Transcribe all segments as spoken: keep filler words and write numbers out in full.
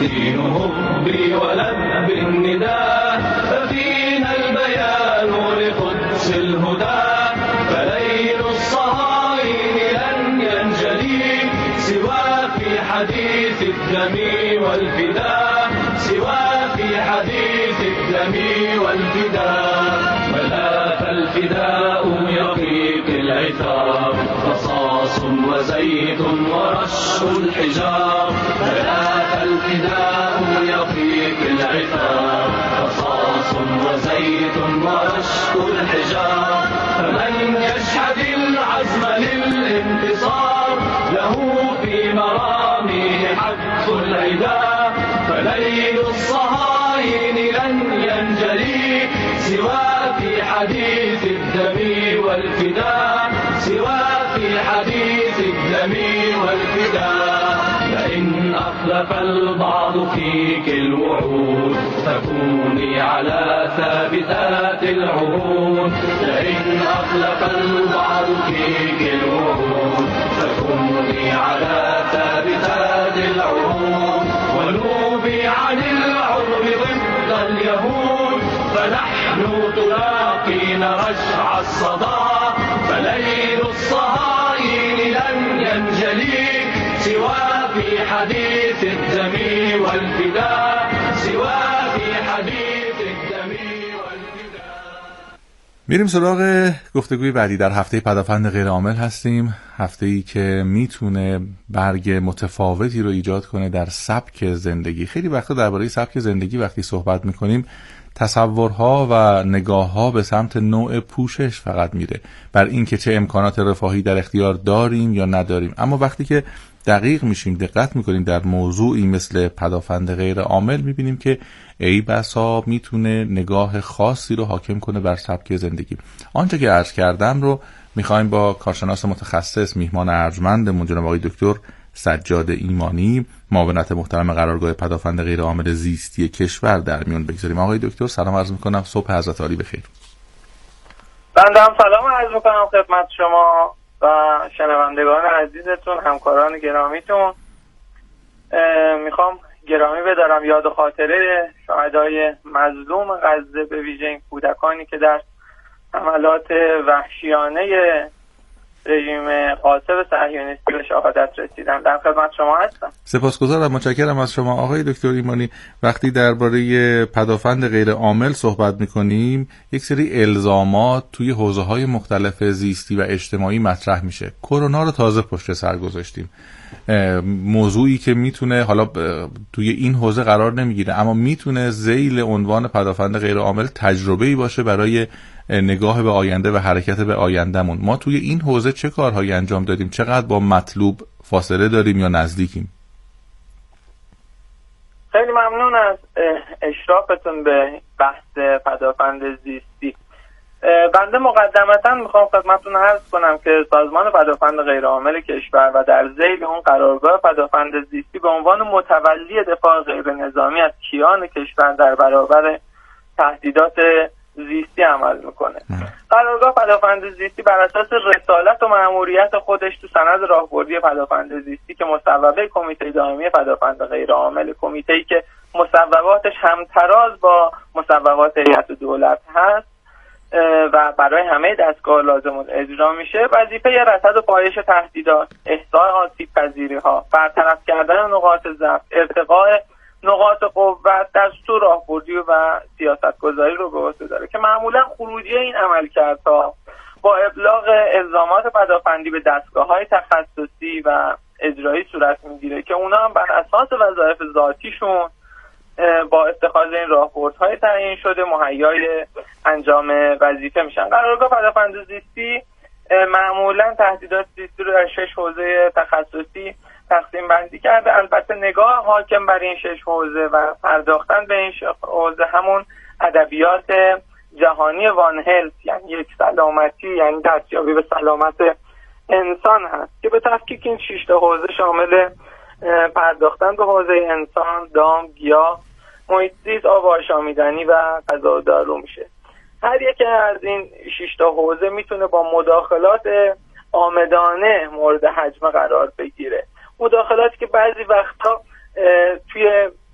دينهم بي ولد بالنداء ففينا البيان لقدس الهدى فليل الصهاينة لن ينجلي سوى في حديث الدم والفداء سوى في حديث الدم والفداء ملاك الفداء يقيك العتاب رصاص وزيت ورش الحجار ملاك الفداء يقيك العتاب رصاص وزيت ورش الحجار فمن يشهد العزم للانتصار له في مرامه حق العدا فليل الصهاين لن ينجلي سوى في حديث الدم والفداء سوى في حديث الدم والفداء لئن أخلف البعض فيك الوعود فكوني على ثابتات العهود لئن أخلف البعض فيك الوعود فكوني على ثابتات العهود ونوبي عن العرب ضد اليهود فنحن تلاقين رشع الصدى فليل الصهاين لن ينجلي سوى في حديث الدم والفداء سوى في حديث الدم والفداء. میریم سراغ گفتگوی بعدی. در هفته پدافند غیر عامل هستیم، هفته‌ای که میتونه برگ متفاوتی رو ایجاد کنه در سبک زندگی. خیلی وقتا درباره سبک زندگی وقتی صحبت میکنیم تصورها و نگاهها به سمت نوع پوشش فقط میره، بر این که چه امکانات رفاهی در اختیار داریم یا نداریم. اما وقتی که دقیق میشیم، دقت میکنیم در موضوعی مثل پدافند غیر عامل، میبینیم که ای بسا میتونه نگاه خاصی رو حاکم کنه بر سبک زندگی. آنچه که عرض کردم رو میخوایم با کارشناس متخصص، میهمان ارجمندمون جناب آقای دکتر سجاد ایمانی، معاونت محترم قرارگاه پدافند غیر عامل زیستی کشور در میون بگذاریم. آقای دکتر سلام عرض میکنم، صبح حضرت عالی بخیر. بنده هم سلام عرض میکنم خدمت شما و شنوندگان عزیزتون، همکاران گرامیتون. میخوام گرامی بدارم یاد و خاطره شهدای مظلوم غزه، به ویژه این کودکانی که در حملات وحشیانه رژیم غاصب صهیونیستی به شهادت رسیدن. در خدمت شما هستم. سپاسگزارم، متشکرم از شما آقای دکتر ایمانی. وقتی درباره پدافند غیر عامل صحبت میکنیم، یک سری الزامات توی حوزه‌های مختلف زیستی و اجتماعی مطرح میشه. کرونا رو تازه پشت سر گذاشتیم، موضوعی که میتونه حالا توی این حوزه قرار نمیگیره اما میتونه ذیل عنوان پدافند غیر عامل تجربه‌ای باشه برای نگاه به آینده و حرکت به آیندهمون. ما توی این حوزه چه کارهایی انجام دادیم؟ چقدر با مطلوب فاصله داریم یا نزدیکیم؟ خیلی ممنون از اشرافتون به بحث پدافند زیستی. بنده مقدمتا میخوام خدمتتون عرض کنم که سازمان پدافند غیر عامل کشور و در ذیل اون قرارگاه پدافند زیستی به عنوان متولی دفاع غیر نظامی از کیان کشور در برابر تهدیدات زیستی عمل میکنه. قرارگاه پدافند زیستی بر اساس رسالت و مأموریت خودش تو سند راهبردی پدافند زیستی که مصوبه کمیته دائمی پدافند غیر عامل، کمیته‌ای که مصوباتش همتراز با مصوبات هیئت دولت هست و برای همه دستگاه لازم اجرا میشه، وظیفه رصد و پایش تهدیدات، احصاء آسیب پذیری‌ها، برطرف کردن نقاط ضعف، ارتقاء نقاط قوت، دستور راهبردی و سیاست‌گذاری رو به عهده داره که معمولا خروجی این عملکردها با ابلاغ الزامات پدافندی به دستگاه‌های تخصصی و اجرایی صورت میگیره که اونا هم بر اساس وظایف ذاتیشون با اتخاذ این راهبردهای تعیین شده مهیای انجام وظیفه میشن. قرارگاه پدافند زیستی معمولا تهدیدات زیستی رو در شش حوزه تخصصی تقسیم بندی کرده. البته نگاه حاکم بر این شش حوزه و پرداختن به این حوزه همون ادبیات جهانی وان هلت، یعنی یک سلامتی، یعنی دستیابی به سلامت انسان هست که به تفکیک این شش تا حوزه شامل پرداختن به حوزه انسان، دام، گیاه، محیط زیست، آب آشامیدنی و غذا و دارو میشه. هر یک از این شش تا حوزه میتونه با مداخلات آمدانه مورد حجم قرار بگیره. مداخلاتی که بعضی وقتا توی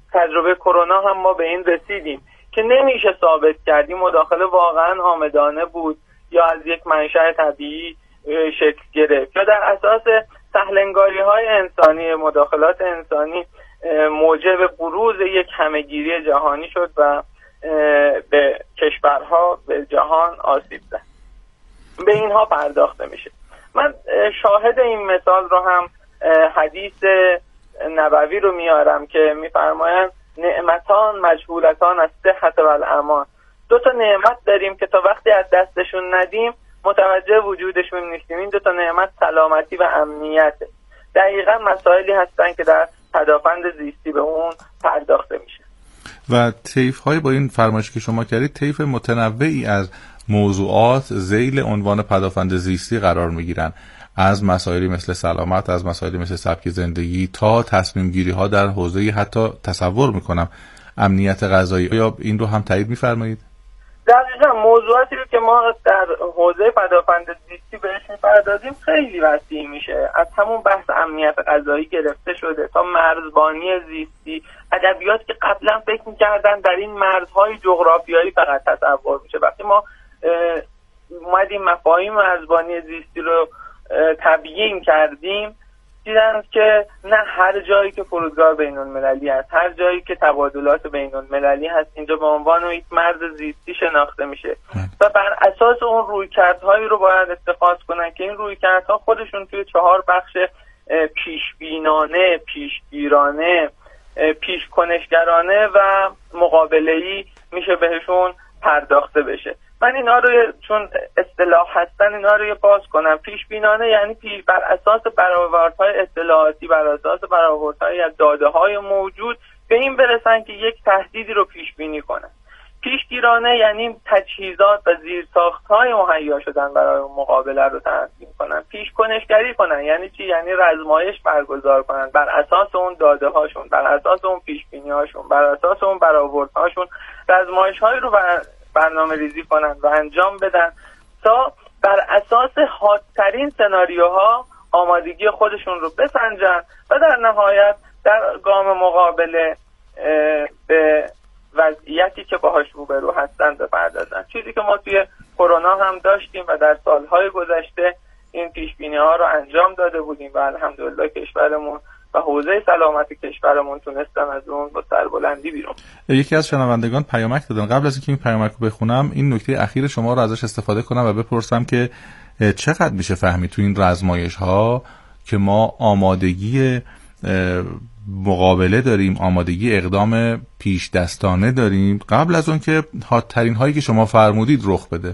تجربه کرونا هم ما به این رسیدیم که نمیشه ثابت کردیم مداخله واقعا عامدانه بود یا از یک منشأ طبیعی شکل گرفت یا در اساس سهلنگاری‌های انسانی، مداخلات انسانی موجب بروز یک همهگیری جهانی شد و به کشورها، به جهان آسیب زد. به اینها پرداخته میشه. من شاهد این مثال رو هم حدیث نبوی رو میارم که میفرمایند نعمتان مجهولتان از صحت و الامان. دو تا نعمت داریم که تا وقتی از دستشون ندیم متوجه وجودشون نیستیم. این دو تا نعمت سلامتی و امنیته. دقیقاً مسائلی هستن که در پدافند زیستی به اون پرداخته میشه. و طیف های با این فرمایشی که شما کردید طیف متنوعی از موضوعات ذیل عنوان پدافند زیستی قرار میگیرن، از مسائلی مثل سلامت، از مسائلی مثل سبک زندگی تا تصمیم گیری ها در حوزه حتی تصور میکنم امنیت غذایی. یا این رو هم تایید میفرمایید؟ دقیقا موضوعاتی رو که ما در حوزه پدافند زیستی بهش میپردازیم خیلی وسیع میشه. از همون بحث امنیت غذایی گرفته شده تا مرزبانی زیستی، ادبیات که قبلا فکر میکردن در این مرزهای جغرافیایی فقط تصور میشه. وقتی ما اومدیم مفاهیم مرزبانی زیستی رو تبیین کردیم دیدن که نه هر جایی که فرودگاه بین المللی هست، هر جایی که تبادلات بین المللی هست اینجا به عنوان یک مرز زیستی شناخته میشه و بر اساس اون رویکردهایی رو باید اتخاذ کنن که این رویکردها خودشون توی چهار بخش پیشبینانه، پیشگیرانه، پیشکنشگرانه و مقابله‌ای میشه بهشون پرداخته بشه. من اینا رو چون اصطلاح هستن اینا رو باز کنم. پیش بینانه یعنی پیش بر اساس برآوردهای اطلاعاتی، بر اساس برآوردهای از داده‌های موجود به این برسن که یک تهدیدی رو پیش بینی کنن. پیشگیرانه یعنی تجهیزات و زیرساخت‌های مهیا شدن برای مقابله رو تنظیم کنن. پیش کنشگری کنن یعنی چی؟ یعنی رزمایش برگزار کنن بر اساس اون داده‌هاشون، بر اساس اون پیش بینی‌هاشون، بر اساس اون برآوردهاشون رزمایش‌هایی رو بر برنامه ریزی کنن و انجام بدن تا بر اساس حادترین سناریوها آمادگی خودشون رو بسنجن و در نهایت در گام مقابله به وضعیتی که باهاش روبرو هستن بپردازن. چیزی که ما توی کرونا هم داشتیم و در سالهای گذشته این پیشبینی ها رو انجام داده بودیم و الحمدلله کشورمون و حوزه سلامت کشورمون تونستن از اون با سربلندی بیرون. یکی از شنوندگان پیامک دادن. قبل از اینکه این پیامک رو بخونم این نکته اخیر شما رو ازش استفاده کنم و بپرسم که چقدر میشه فهمید تو این رزمایش ها که ما آمادگی مقابله داریم، آمادگی اقدام پیش دستانه داریم قبل از اون که حادترین هایی که شما فرمودید رخ بده؟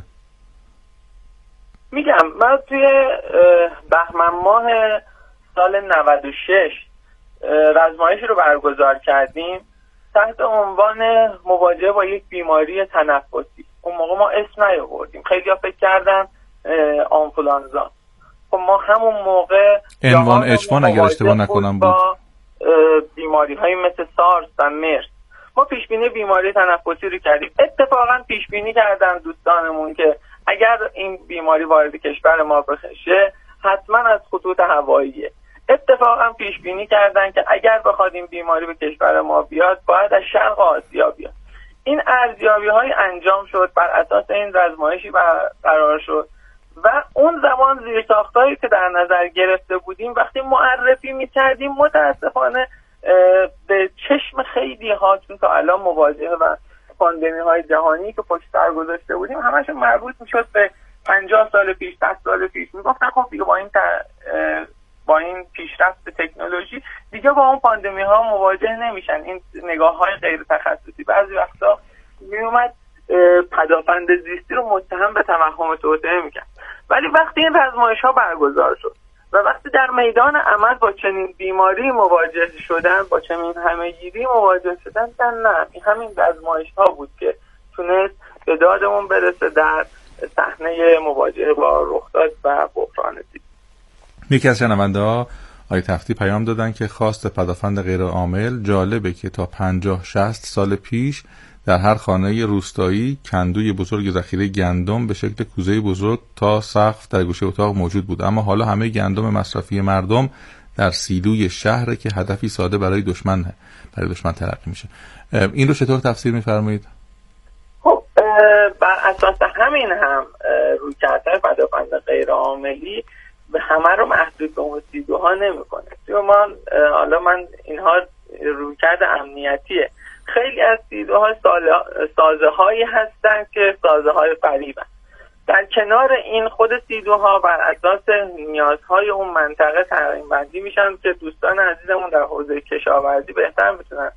میگم من توی بهمن ماه سال نود و شش رزمایشی رو برگزار کردیم تحت عنوان مواجهه با یک بیماری تنفسی. اون موقع ما اسم نیاوردیم، خیلی ها فکر کردن آنفولانزا. خب ما همون موقع عنوان اچوان اگر اشتباه نکنم بود، بیماری های مثل سارس و مرس. ما پیشبینی بیماری تنفسی رو کردیم. اتفاقا پیشبینی کردن دوستانمون که اگر این بیماری وارد کشور ما بشه حتما از خطوط هواییه. اتفاقا پیش بینی کردن که اگر بخواد این بیماری به کشور ما بیاد باید از شرق آسیا بیاد. این ارزیابی های انجام شد، بر اساس این رزمایشی قرار شد و اون زمان زیرساختایی که در نظر گرفته بودیم وقتی معرفی می‌کردیم متاسفانه به چشم خیلی ها، چون تا الان مواجهه و پاندمی های جهانی که پشت سر گذاشته بودیم همش مربوط میشد به پنجاه سال پیش، صد سال پیش. میگفتن خب دیگه با این با این پیشرفت تکنولوژی دیگه با اون پاندمی ها مواجه نمیشن. این نگاه های غیر تخصصی بعضی وقتا میومد پدافند زیستی رو متهم به توهم توطئه میکرد. ولی وقتی این رزمایش ها برگزار شد و وقتی در میدان عمل با چنین بیماری مواجه شدن، با چنین همه‌گیری مواجه شدن، نه این همین رزمایش ها بود که تونست به دادمون برسه در صحنه مواجهه با رخداد و بحران زیستی. یکی از شنونده ها آقای تفتی پیام دادن که خواست پدافند غیر عامل جالبه که تا پنجاه شصت سال پیش در هر خانه روستایی کندوی بزرگ ذخیره گندم به شکل کوزه بزرگ تا سقف در گوشه اتاق موجود بود، اما حالا همه گندم مصرفی مردم در سیلوی شهر که هدفی ساده برای دشمنه. برای دشمن تلقی میشه. این رو چطور تفسیر میفرمایید؟ خب بر اساس همین هم رویکردهای پدافند غیر عاملی به همه رو محدود به اون سیدوها نمیکنه. ما حالا من اینها رویکرد امنیتیه. خیلی از سیدوها سازه هایی هستن که سازه های فریبن. در کنار این خود سیدوها بر اساس نیازهای اون منطقه تقسیم بندی میشن که دوستان عزیزمون در حوزه کشاورزی بهتر میتونن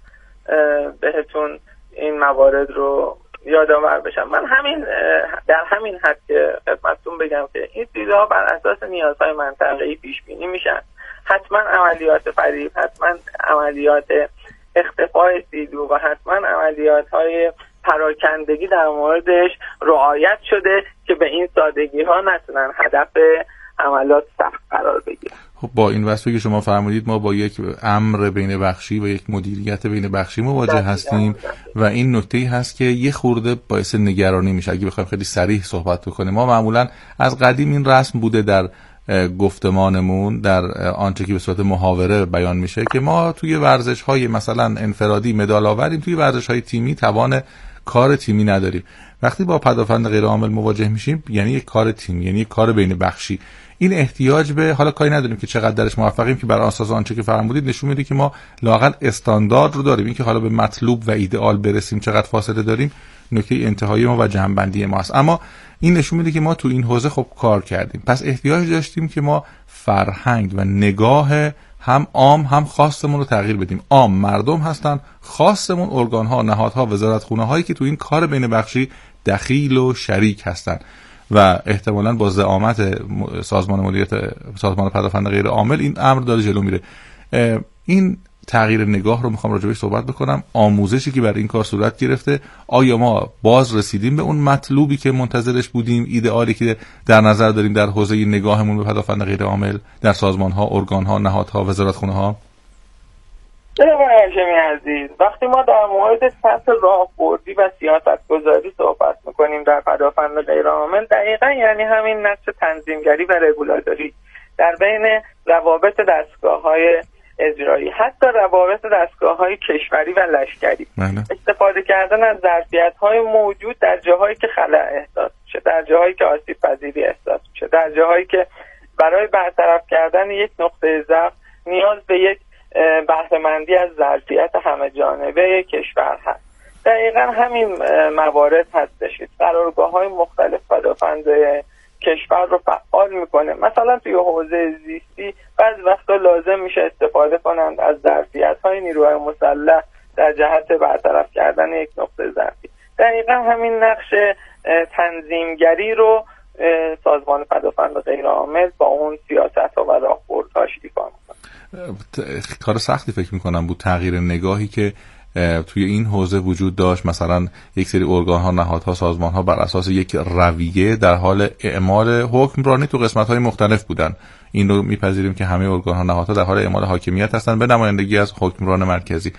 بهتون این موارد رو یادآور بشم. من همین در همین حد که خدمتتون بگم که این سیدوها بر اساس نیازهای منطقه‌ای پیش بینی میشن. حتما عملیات فریب، حتما عملیات اختفای سیدو و حتما عملیات‌های پراکندگی در موردش رعایت شده که به این سادگی ها نتونن هدف عملیات سخت قرار بگیرن. خب با این وصفی که شما فرمودید ما با یک امر بین بخشی و یک مدیریت بین بخشی مواجه هستیم و این نکته‌ای هست که یه خورده باعث نگرانی میشه. اگه بخوایم خیلی صریح صحبت بکنیم، ما معمولا از قدیم این رسم بوده در گفتمانمون، در آنچه که به صورت محاوره بیان میشه، که ما توی ورزش‌های مثلا انفرادی مدال آوریم، توی ورزش‌های تیمی توان کار تیمی نداریم. وقتی با پدافند غیر عامل مواجه میشیم یعنی یک کار تیمی، یعنی یک کار بین بخشی. این احتیاج به، حالا کاری نداریم که چقدر درش موفقیم، که بر اساس آنچه که فرمودید نشون میده که ما لااقل استاندارد رو داریم. این که حالا به مطلوب و ایدئال برسیم چقدر فاصله داریم نکته انتهایی ما و جنبندی ماست، اما این نشون میده که ما تو این حوزه خب کار کردیم. پس احتیاج داشتیم که ما فرهنگ و نگاه هم عام هم خاصمون رو تغییر بدیم. عام مردم هستن، خاصمون ارگان‌ها، نهادها، وزارتخونه‌هایی که تو این کار بین بخشی دخیل و شریک هستن و احتمالاً با زعامت سازمان مدیریت سازمان پدافند غیر عامل این امر داره جلو میره. این تغییر نگاه رو میخوام راجع بهش صحبت بکنم. آموزشی که برای این کار صورت گرفته، آیا ما باز رسیدیم به اون مطلوبی که منتظرش بودیم، ایدئالی که در نظر داریم در حوزه نگاهمون به پدافند غیر عامل در سازمان‌ها، ارگان‌ها، نهادها، وزارتخونه‌ها؟ جناب هاشمی عزیز، وقتی ما در مورد سطح راهبردی و سیاست‌گذاری صحبت می‌کنیم در پدافند غیر عامل، دقیقاً یعنی همین نقش تنظیمگری و رگولاتوری در بین روابط دستگاه‌های اجرایی، حتی روابط دستگاه‌های کشوری و لشکری. معنی. استفاده کردن از ظرفیت‌های موجود در جاهایی که خلأ احساس میشه، در جاهایی که آسیب پذیری احساس میشه، در جاهایی که برای برطرف کردن یک نقطه ضعف نیاز به یک بهره‌مندی از ظرفیت همه جانبه کشور هست. دقیقاً همین موارد هستش. قرارگاه‌های مختلف پدافند کشور رو فعال میکنه. مثلا توی حوزه زیستی بعضی وقتا لازم میشه استفاده کنند از ظرفیت‌های نیروهای مسلح در جهت برطرف کردن یک نقطه ضعفی. دقیقاً همین نقش تنظیمگری رو سازمان پدافند غیر عامل با اون سیاست‌ها و راهبردهاش ایفا میکنه. کار سختی فکر میکنم بود تغییر نگاهی که توی این حوزه وجود داشت. مثلا یک سری ارگان‌ها، نهادها، سازمان‌ها بر اساس یک رویه در حال اعمال حکمرانی تو قسمت‌های مختلف بودن. این رو میپذیریم که همه ارگان‌ها، نهادها در حال اعمال حاکمیت هستن به نمایندگی از حکمران مرکزی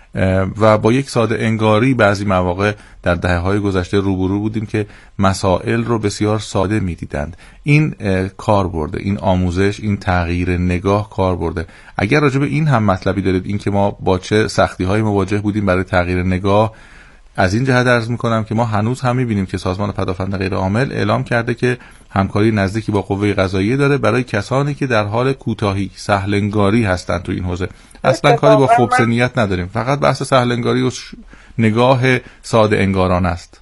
و با یک ساده انگاری بعضی مواقع در دهه‌های گذشته روبرو بودیم که مسائل رو بسیار ساده می‌دیدند. این کار برده، این آموزش، این تغییر نگاه کار برده. اگر راجع به این هم مطلبی دارید، این که ما با چه سختی‌هایی مواجه بودیم برای تغییر نگاه، از این جهت عرض می‌کنم که ما هنوز هم می‌بینیم که سازمان پدافند غیر عامل اعلام کرده که همکاری نزدیکی با قوه قضاییه داره برای کسانی که در حال کوتاهی، سهل‌انگاری هستن تو این حوزه. اصلا کاری با خبث نداریم، فقط بحث سهل‌انگاری و نگاه ساده انگاران است.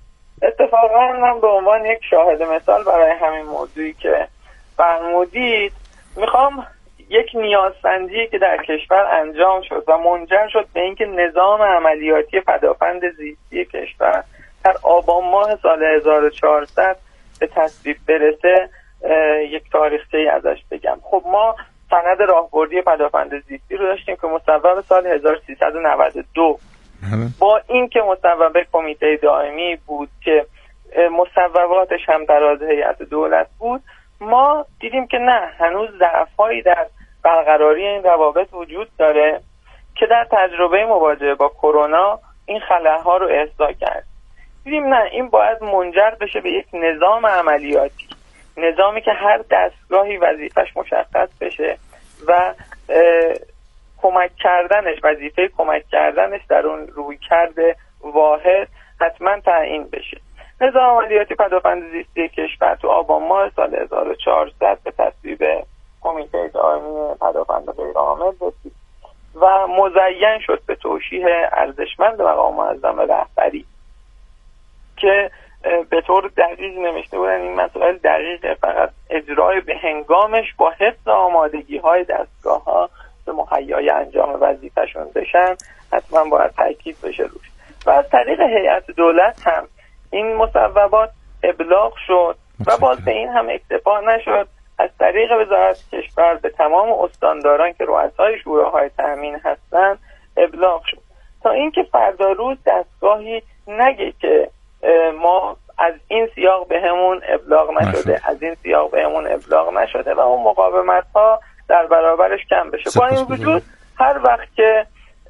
اتفاقا من به عنوان یک شاهد مثال برای همین موضوعی که فرمودید میخوام یک نیازسنجی که در کشور انجام شد و منجر شد به اینکه نظام عملیاتی پدافند زیستی کشور در آبان ماه سال هزار و چهارصد به تصویب برسه یک تاریخچه‌ای ازش بگم. خب ما سند راهبردی پدافند زیستی رو داشتیم که مصوب سال هزار و سیصد و نود و دو با این که مصوب کمیته دائمی بود که مصوباتش هم تراز هیئت دولت بود، ما دیدیم که نه، هنوز ضعف‌هایی در برقراری این روابط وجود داره که در تجربه مواجهه با کرونا این خلاها رو احضا کرد. دیدیم نه، این باید منجر بشه به یک نظام عملیاتی، نظامی که هر دستگاهی وظیفش مشخص بشه و کمک کردنش، وظیفه کمک کردنش در اون روی کرده واحد حتما تعیین بشه. نظام عملیاتی پدافند زیستی کشور تو آبان ماه سال هزار و چهارصد به تصویب کمیته دائمی پدافند غیرعامل رسید و مزین شد به توشیح ارزشمند مقام معظم رهبری که به طور دقیق نوشته بودن این مسائل دقیقه، فقط اجرای به هنگامش با حفظ آمادگی های دستگاه ها به مهیای انجام وظیفه‌شون بشن حتما باید تاکید بشه روش. و از طریق هیئت دولت هم این مصوبات ابلاغ شد و باز به این هم اکتفا نشد، از طریق وزارت کشور به تمام استانداران که رؤسای شوراهای تامین هستن ابلاغ شد تا اینکه فردا روز دستگاهی نگه که ما از این سیاق بهمون ابلاغ نشده، از این سیاق بهمون ابلاغ نشده و اون مقاومت ها در برابرش کم بشه. با این وجود هر وقت که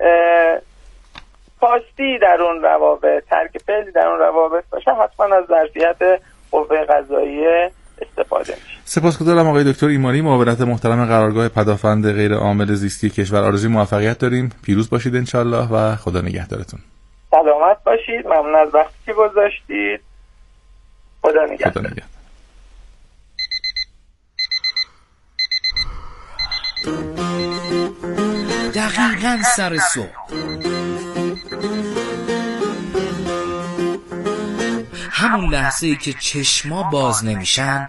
پاستی در اون روابط، ترک فعلی در اون روابط باشه حتما از ظرفیت قوه قضاییه استفاده میشه. سپاسگزارم آقای دکتر ایمانی، معاونت محترم قرارگاه پدافند غیرعامل زیستی کشور. آرزوی موفقیت داریم، پیروز باشید انشالله و خدا نگهدارتون. سلامت باشید، ممنون از وقتی که گذاشتید. خدا نگهدار. خدا نگهدار. دقیقاً سر صبح همون لحظه‌ای که چشما باز نمیشن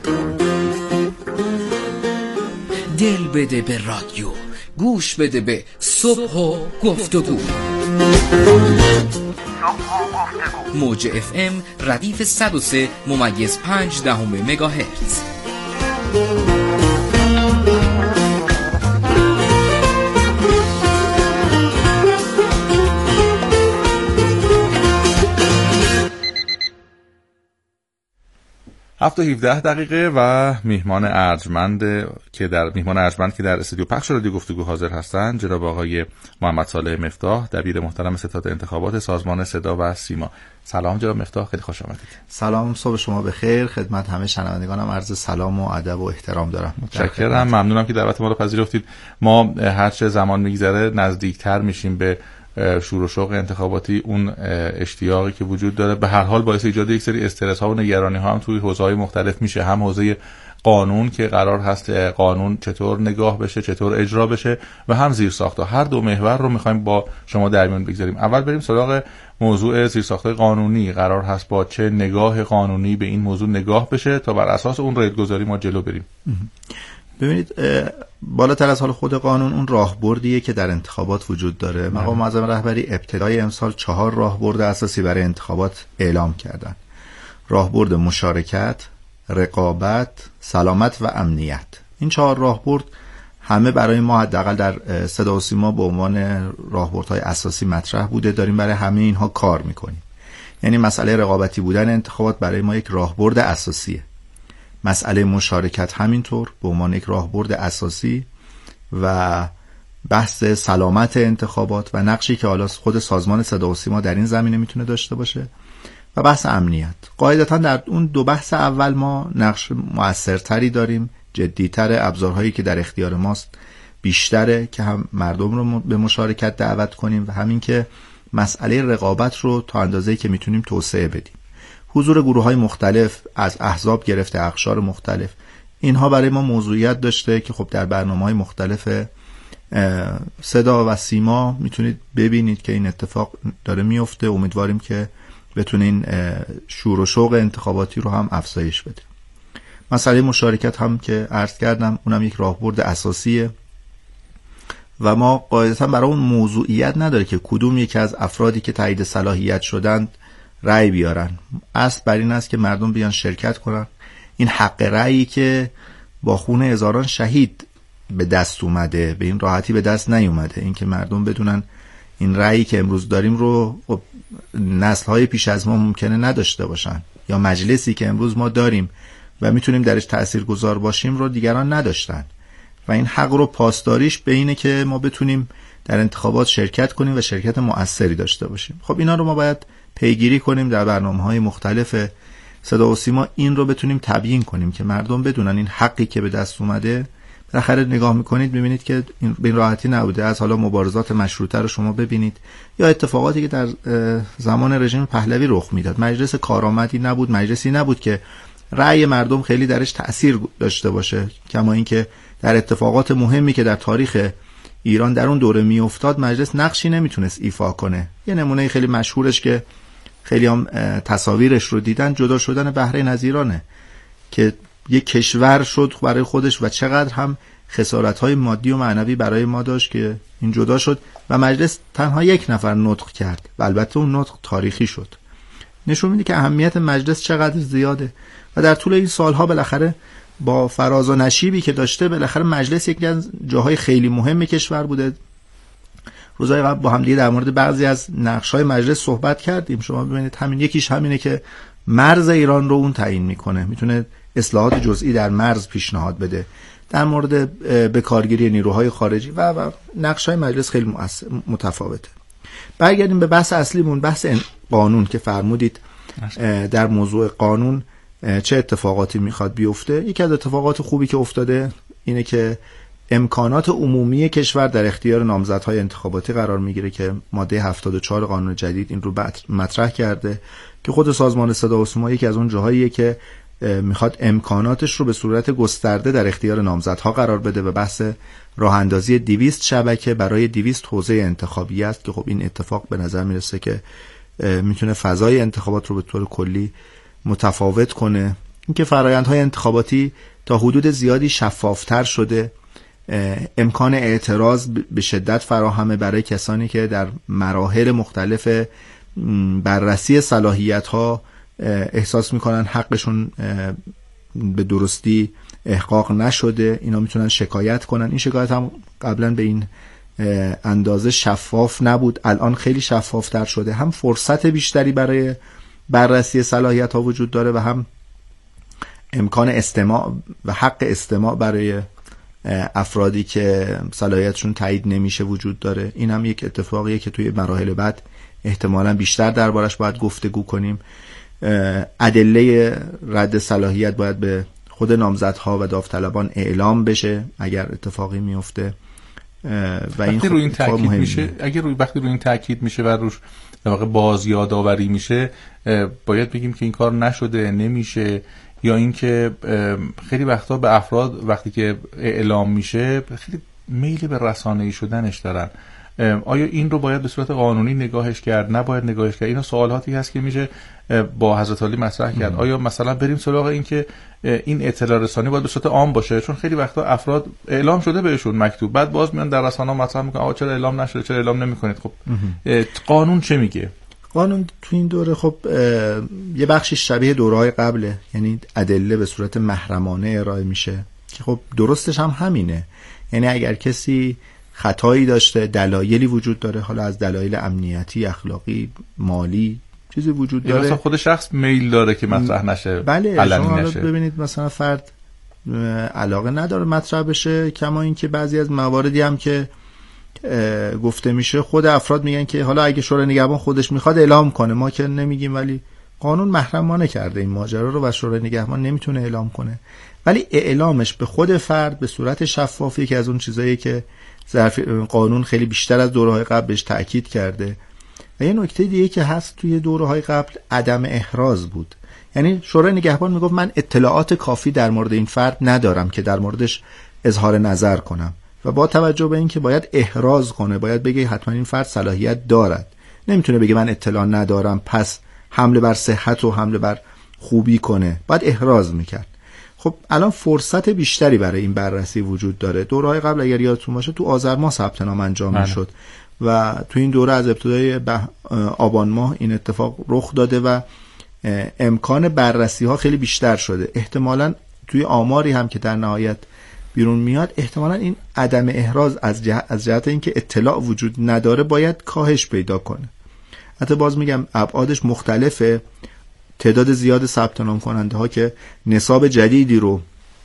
دل بده به رادیو، گوش بده به صبح و گفتگو. موج اف ام ردیف صد و سه ممیز پنج دهم مگاهرتز. هفت و هفده دقیقه و میهمان ارجمند که در میهمان ارجمند که در استودیو پخش رادیو گفتگو حاضر هستند جناب آقای محمد صالح مفتاح، دبیر محترم ستاد انتخابات سازمان صدا و سیما. سلام جناب مفتاح، خیلی خوش آمدید. سلام، صبح شما بخیر. خدمت همه شنوندگانم عرض سلام و ادب و احترام دارم. متشکرم، ممنونم که دعوت ما رو پذیرفتید. ما هر چه زمان میگذره نزدیکتر میشیم به شور و شوق انتخاباتی، اون اشتیاقی که وجود داره به هر حال باعث ایجاد یک سری استرس ها و نگرانی ها هم توی حوزه‌های مختلف میشه. هم حوزه قانون که قرار هست قانون چطور نگاه بشه، چطور اجرا بشه، و هم زیرساخت‌ها. هر دو محور رو می‌خوایم با شما در میون بگذاریم. اول بریم سراغ موضوع زیرساخت‌های قانونی. قرار هست با چه نگاه قانونی به این موضوع نگاه بشه تا بر اساس اون ریل‌گذاری ما جلو بریم. ببینید، بالاتر از حال خود قانون اون راهبردیه که در انتخابات وجود داره. مقام معظم رهبری ابتدای امسال چهار راهبرد اساسی برای انتخابات اعلام کردن. راهبرد مشارکت، رقابت، سلامت و امنیت. این چهار راهبرد همه برای ما حداقل در صدا و سیما به عنوان راهبردهای اساسی مطرح بوده. داریم برای همه اینها کار میکنیم. یعنی مسئله رقابتی بودن انتخابات برای ما یک راهبرد اساسیه. مسئله مشارکت همینطور به عنوان یک راهبرد اساسی، و بحث سلامت انتخابات و نقشی که حالا خود سازمان صدا و سیما در این زمینه میتونه داشته باشه، و بحث امنیت. قاعدتا در اون دو بحث اول ما نقش مؤثرتری داریم، جدیتر، ابزارهایی که در اختیار ماست بیشتره که هم مردم رو به مشارکت دعوت کنیم و همین که مسئله رقابت رو تا اندازه‌ای که میتونیم توسعه بدیم. حضور گروه‌های مختلف از احزاب گرفته اقشار مختلف، اینها برای ما موضوعیت داشته که خب در برنامه‌های مختلف صدا و سیما میتونید ببینید که این اتفاق داره میفته. امیدواریم که بتونین شور و شوق انتخاباتی رو هم افزایش بده. مسئله مشارکت هم که عرض کردم اونم یک راهبرد اساسیه و ما قاعدتا برای اون موضوعیت نداره که کدوم یکی از افرادی که تایید صلاحیت شدند رأی بیارن. اصل بر این است که مردم بیان شرکت کنن. این حق رأیی که با خون هزاران شهید به دست اومده به این راحتی به دست نیومده. این که مردم بدونن این رأیی که امروز داریم رو نسل‌های پیش از ما ممکنه نداشته باشن، یا مجلسی که امروز ما داریم و میتونیم درش تاثیرگذار باشیم رو دیگران نداشتن، و این حق رو پاسداریش به اینه که ما بتونیم در انتخابات شرکت کنیم و شرکت مؤثری داشته باشیم. خب اینا رو ما باید پیگیری کنیم در برنامه‌های مختلف صدا و سیما، این رو بتونیم تبیین کنیم که مردم بدونن این حقی که به دست اومده بالاخره نگاه میکنید ببینید که این به این راحتی نبوده. از حالا مبارزات مشروطه رو شما ببینید یا اتفاقاتی که در زمان رژیم پهلوی رخ میداد. مجلس کارآمدی نبود، مجلسی نبود که رأی مردم خیلی درش تأثیر داشته باشه، کما اینکه در اتفاقات مهمی که در تاریخ ایران در اون دوره میافتاد مجلس نقشی نمیتونست ایفا کنه. یه نمونه خیلی مشهورش که خیلی هم تصاویرش رو دیدن، جدا شدن بحرین از ایرانه که یک کشور شد برای خودش و چقدر هم خسارت‌های مادی و معنوی برای ما داشت که این جدا شد و مجلس تنها یک نفر نطق کرد و البته اون نطق تاریخی شد. نشون میده که اهمیت مجلس چقدر زیاده و در طول این سالها بالاخره با فراز و نشیبی که داشته بالاخره مجلس یکی از جاهای خیلی مهم کشور بوده. روزهای قبل با هم دیگه در مورد بعضی از نقش‌های مجلس صحبت کردیم. شما ببینید همین یکیش همینه که مرز ایران رو اون تعیین میکنه، میتونه اصلاحات جزئی در مرز پیشنهاد بده، در مورد بکارگیری نیروهای خارجی و, و نقش‌های مجلس خیلی متفاوته. برگردیم به بحث اصلیمون، بحث قانون که فرمودید در موضوع قانون چه اتفاقاتی میخواد بیفته. یکی از اتفاقات خوبی که افتاده اینه که امکانات عمومی کشور در اختیار نامزدهای انتخاباتی قرار میگیره که ماده هفتاد و چهار قانون جدید این رو مطرح کرده که خود سازمان صدا و سیما یکی از اون جاهاییه که میخواد امکاناتش رو به صورت گسترده در اختیار نامزدها قرار بده و بحث راه اندازی دویست شبکه برای دویست حوزه انتخابی است که خب این اتفاق به نظر میرسه که میتونه فضای انتخابات رو به طور کلی متفاوت کنه. اینکه فرآیندهای انتخاباتی تا حدود زیادی شفافتر شده، امکان اعتراض به شدت فراهمه برای کسانی که در مراحل مختلف بررسی صلاحیت‌ها احساس میکنن حقشون به درستی احقاق نشده، اینا میتونن شکایت کنن. این شکایت هم قبلا به این اندازه شفاف نبود، الان خیلی شفافتر شده. هم فرصت بیشتری برای بررسی صلاحیت ها وجود داره و هم امکان استماع و حق استماع برای افرادی که صلاحیتشون تایید نمیشه وجود داره. این هم یک اتفاقیه که توی مراحل بعد احتمالاً بیشتر دربارش باید گفتگو کنیم. ادله رد صلاحیت باید به خود نامزدها و داوطلبان اعلام بشه اگر اتفاقی میفته و این روی این تاکید میشه. اگر روی وقتی روی این تاکید میشه و روش در واقع باز یادآوری میشه، باید بگیم که این کار نشده، نمیشه، یا اینکه خیلی وقتا به افراد وقتی که اعلام میشه خیلی میل به رسانه‌ای شدنش دارن. آیا این رو باید به صورت قانونی نگاهش کرد، نباید نگاهش کرد؟ اینا سوالاتی هست که میشه با حضرت عالی مطرح کرد. آیا مثلا بریم سراغ این که این اطلاع رسانی باید به صورت عام باشه؟ چون خیلی وقتا افراد اعلام شده بهشون مکتوب، بعد باز میان در رسانه‌ها مطرح میکنن آقا چرا اعلام نشده، چرا اعلام نمیکنید؟ خب قانون چه میگه؟ قانون تو این دوره خب یه بخشی شبیه دوره‌های قبله، یعنی ادله به صورت محرمانه ارائه میشه که خب درستش هم همینه. یعنی اگر کسی خطایی داشته، دلایلی وجود داره، حالا از دلایل امنیتی، اخلاقی، مالی چیزی وجود داره، مثلا خود شخص میل داره که مطرح نشه، بله، علنی نشه. ببینید مثلا فرد علاقه نداره مطرح بشه، کما اینکه بعضی از مواردی هم که گفته میشه خود افراد میگن که حالا اگه شورای نگهبان خودش میخواد اعلام کنه، ما که نمیگیم، ولی قانون محرمانه کرده این ماجرا رو و شورای نگهبان نمیتونه اعلام کنه. ولی اعلامش به خود فرد به صورت شفافی که از اون چیزایی که قانون خیلی بیشتر از دوره‌های قبل بهش تأکید کرده. و یه نکته دیگه که هست توی دوره‌های قبل عدم احراز بود. یعنی شورای نگهبان میگفت من اطلاعات کافی در مورد این فرد ندارم که در موردش اظهار نظر کنم و با توجه به اینکه باید احراز کنه، باید بگه حتما این فرد صلاحیت دارد، نمیتونه بگه من اطلاع ندارم پس حمله بر صحت و حمله بر خوبی کنه، باید احراز میکرد. خب الان فرصت بیشتری برای این بررسی وجود داره. دوره‌های قبل اگر یادتون باشه تو آذر ماه ثبت نام انجام میشد و تو این دوره از ابتدای آبان ماه این اتفاق رخ داده و امکان بررسی ها خیلی بیشتر شده. احتمالاً توی آماری هم که در نهایت بیرون میاد احتمالاً این عدم احراز از جهت از جهت اینکه اطلاع وجود نداره باید کاهش پیدا کنه. حتی باز میگم ابعادش مختلفه. تعداد زیاد ثبت نام کننده ها که نصاب جدیدی رو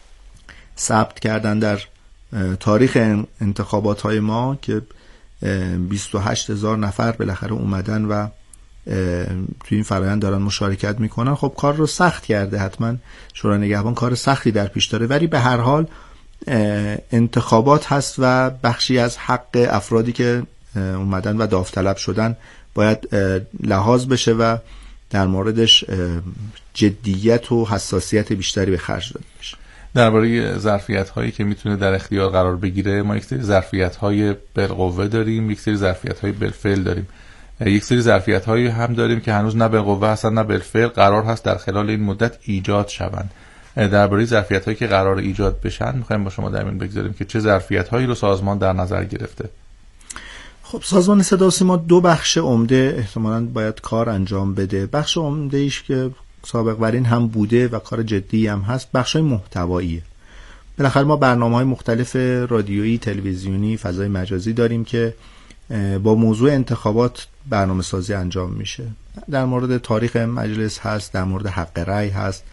ثبت کردن در تاریخ انتخابات های ما که بیست و هشت هزار نفر بالاخره اومدن و توی این فرآیند دارن مشارکت میکنن، خب کار رو سخت کرده. حتما شورای نگهبان کار سختی در پیش داره، ولی به هر حال انتخابات هست و بخشی از حق افرادی که اومدن و داوطلب شدن باید لحاظ بشه و در موردش جدیت و حساسیت بیشتری به خرج داده بشه. درباره ظرفیت هایی که میتونه در اختیار قرار بگیره، ما یک سری ظرفیت های بالقوه داریم، یک سری ظرفیت های بالفعل داریم، یک سری ظرفیت هایی هم داریم که هنوز نه بالقوه هستن نه بالفعل، قرار هست در خلال این مدت ایجاد شوند. درباره ظرفیت هایی که قرار ایجاد بشن میخوایم با شما در میون بگذاریم که چه ظرفیت هایی رو سازمان در نظر گرفته. خب سازمان صدا و سیما دو بخش عمده احتمالاً باید کار انجام بده. بخش عمده ایش که سابق برین هم بوده و کار جدی هم هست، بخشای محتواییه. بالاخره ما برنامه‌های مختلف رادیویی، تلویزیونی، فضای مجازی داریم که با موضوع انتخابات برنامه سازی انجام میشه. در مورد تاریخ مجلس هست، در مورد حق رأی هست،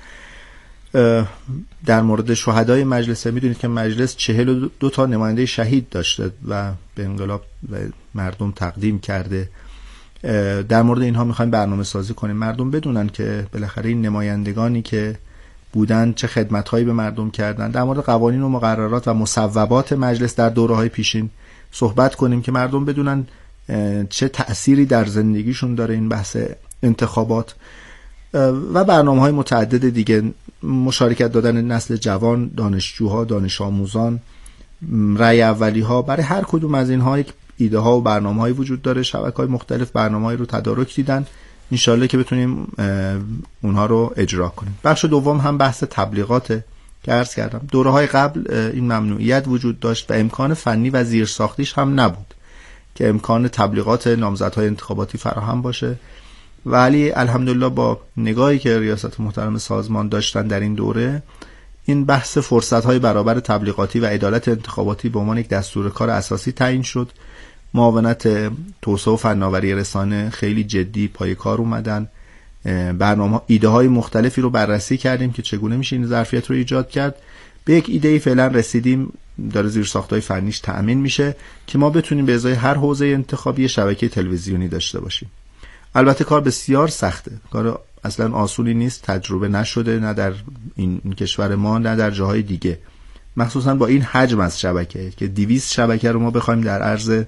در مورد شهدای مجلس. میدونید که مجلس چهل و دو تا نماینده شهید داشته و به انقلاب و مردم تقدیم کرده. در مورد اینها میخوایم برنامه سازی کنیم، مردم بدونن که بالاخره این نمایندگانی که بودن چه خدمت‌هایی به مردم کردن. در مورد قوانین و مقررات و مصوبات مجلس در دوره‌های پیشین صحبت کنیم که مردم بدونن چه تأثیری در زندگیشون داره این بحث انتخابات. و برنامه‌های متعدد دیگه، مشارکت دادن نسل جوان، دانشجوها، دانش آموزان، رأی اولی‌ها. برای هر کدوم از اینها یک ایده ها و برنامه‌های وجود داره. شبکه‌های مختلف برنامه‌های رو تدارک دیدن، انشالله که بتونیم اونها رو اجرا کنیم. بخش دوم هم بحث تبلیغات که عرض کردم. دوره‌های قبل این ممنوعیت وجود داشت و امکان فنی و زیرساختیش هم نبود که امکان تبلیغات نامزدهای انتخاباتی فراهم باشه. ولی الحمدلله با نگاهی که ریاست محترم سازمان داشتن در این دوره، این بحث فرصت‌های برابر تبلیغاتی و عدالت انتخاباتی به عنوان یک دستور کار اساسی تعیین شد. معاونت توسعه و فناوری رسانه خیلی جدی پای کار اومدن. برنامه ایده های مختلفی رو بررسی کردیم که چگونه میشه این ظرفیت رو ایجاد کرد. به یک ایده فعلا رسیدیم، داره زیرساخت‌های فنیش تأمین میشه که ما بتونیم به ازای هر حوزه انتخابی شبکه تلویزیونی داشته باشیم. البته کار بسیار سخته، کار اصلا آسونی نیست، تجربه نشده نه در این کشور ما نه در جاهای دیگه، مخصوصا با این حجم از شبکه که دویست شبکه رو ما بخوایم در عرض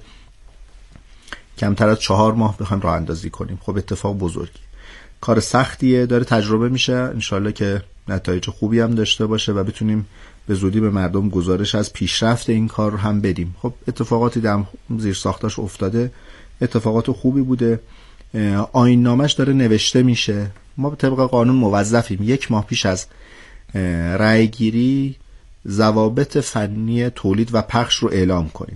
کمتر از چهار ماه بخوایم راه اندازی کنیم. خب اتفاق بزرگی، کار سختیه، داره تجربه میشه. انشالله که نتایج خوبی هم داشته باشه و بتونیم به زودی به مردم گزارش از پیشرفت این کار هم بدیم. خب اتفاقاتی در زیر ساختاش افتاده، اتفاقات خوبی بوده. آیین نامش داره نوشته میشه. ما طبق قانون موظفیم یک ماه پیش از رأی گیری ضوابط فنی تولید و پخش رو اعلام کنیم.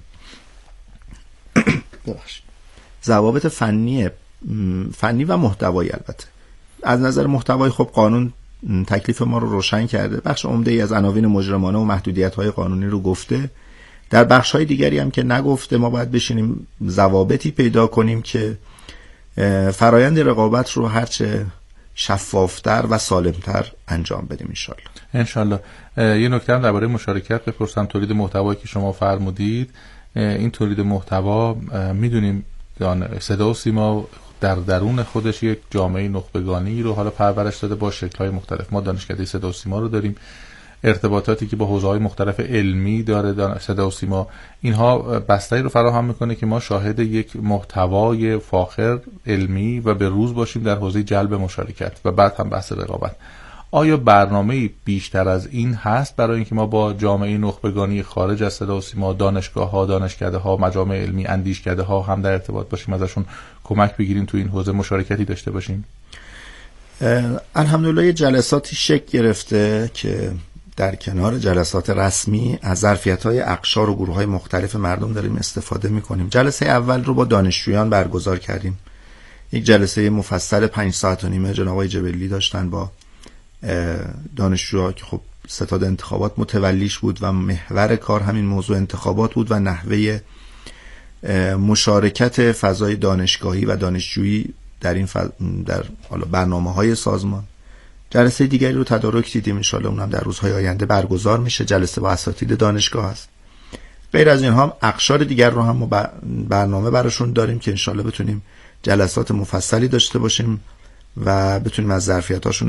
ضوابط فنی فنی و محتوایی. البته از نظر محتوایی خب قانون تکلیف ما رو روشن کرده، بخش عمده ای از عناوین مجرمانه و محدودیت‌های قانونی رو گفته. در بخش‌های دیگری هم که نگفته، ما باید بشینیم ضوابطی پیدا کنیم که فرایند رقابت رو هرچه شفافتر و سالمتر انجام بدیم انشالله. انشالله. یه نکته هم درباره مشارکت بپرسم. تولید محتوایی که شما فرمودید، این تولید محتوا میدونیم صدا و سیما در درون خودش یک جامعه نخبگانی رو حالا پرورش داده با شکل‌های مختلف. ما دانشکده صدا و سیما رو داریم، ارتباطاتی که با حوزه‌های مختلف علمی داره صدا و سیما، اینها بستری رو فراهم میکنه که ما شاهد یک محتوای فاخر علمی و به روز باشیم در حوزه جلب مشارکت و بعد هم بحث رقابت. آیا برنامه‌ای بیشتر از این هست برای اینکه ما با جامعه نخبگانی خارج از صدا و سیما، دانشگاه‌ها، دانشکده‌ها، مجامع علمی، اندیشکده‌ها هم در ارتباط باشیم، ازشون کمک بگیریم تو این حوزه مشارکتی داشته باشیم؟ الحمدلله جلساتی شکل گرفته که در کنار جلسات رسمی از ظرفیت‌های اقشار و گروه‌های مختلف مردم داریم استفاده می‌کنیم. جلسه اول رو با دانشجویان برگزار کردیم. یک جلسه مفصل پنج ساعت و نیمه جناب آقای جبلی داشتن با دانشجوها که خب ستاد انتخابات متولیش بود و محور کار همین موضوع انتخابات بود و نحوه مشارکت فضای دانشگاهی و دانشجویی در این فض... در حالا برنامه‌های سازمان. جلسه دیگری رو تدارک دیدیم، ان شاءالله اونم در روزهای آینده برگزار میشه. جلسه با اساتید دانشگاه است. غیر از اینها هم اقشار دیگر رو هم برنامه براشون داریم که ان شاءالله بتونیم جلسات مفصلی داشته باشیم و بتونیم از ظرفیتاشون